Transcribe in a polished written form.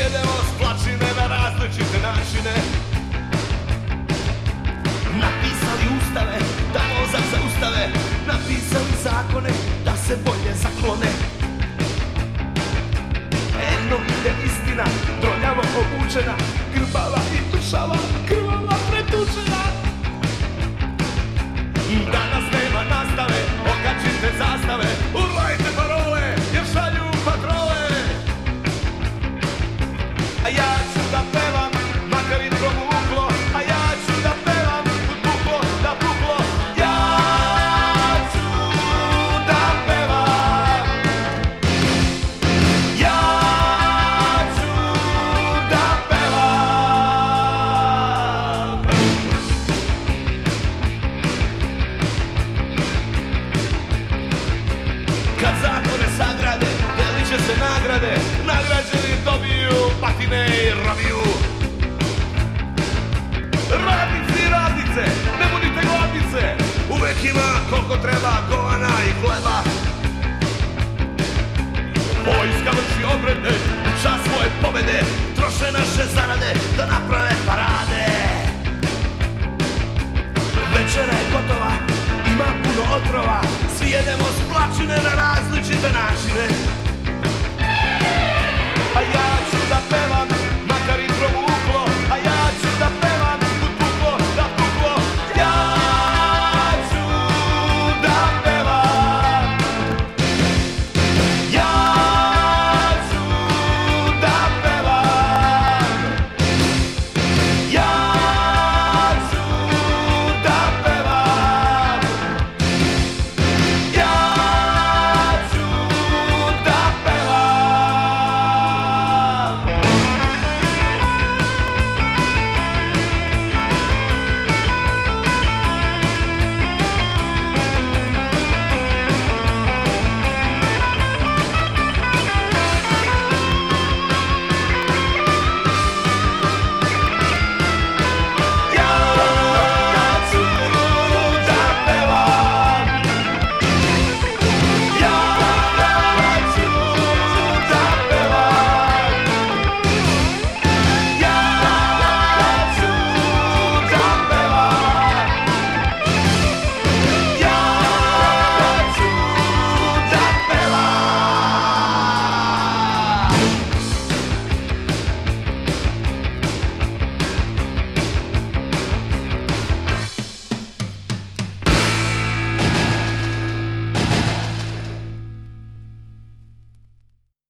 jedemo s plačine na različite načine. Napisali ustave da mozak zaustave, napisali zakone da se bolje zaklone. Eno ide istina, droljavo obučena, grbava i mršava, krvava pretučena. Danas nema nastave, okačite zastave, urlajte parole, jer šalju patrole. A ja ću da pevam, makar i promuklo, a ja ću da pevam, puklo da puklo. Ja ću da pevam, ja ću da pevam. Kad zakone sagrade, delit će se nagrade, nagrađeni dobiju patine i robiju. Radnici i radnice, ne budite gladnice, uvek ima koliko treba govana i hleba. Vojska vrši obrede, u čast svoje pobede, troše naše zarade da naprave parade. Večera je gotova, ima puno otrova, svi jedemo s plačine na različite načine. A ja